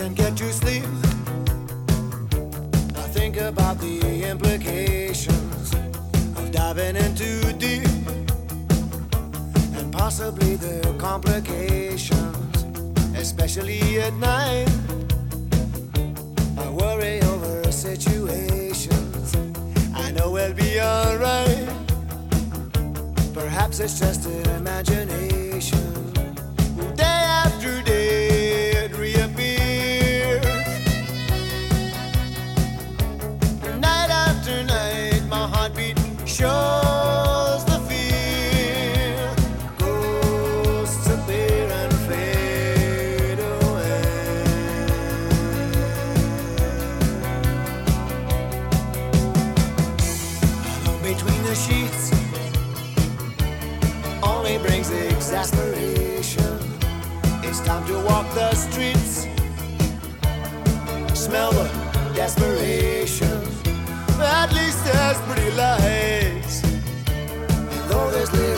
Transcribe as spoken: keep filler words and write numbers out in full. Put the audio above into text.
can't get to sleep. I think about the implications of diving in too deep, and possibly the complications, especially at night. I worry over situations I know we'll be alright. Perhaps it's just an imagination. Day after day it reappears. Night after night my heartbeat shows the fear. Ghosts appear and fade away. Alone between the sheets only brings exasperation. It's time to walk the streets, smell the desperation. At least there's pretty lights, and though there's little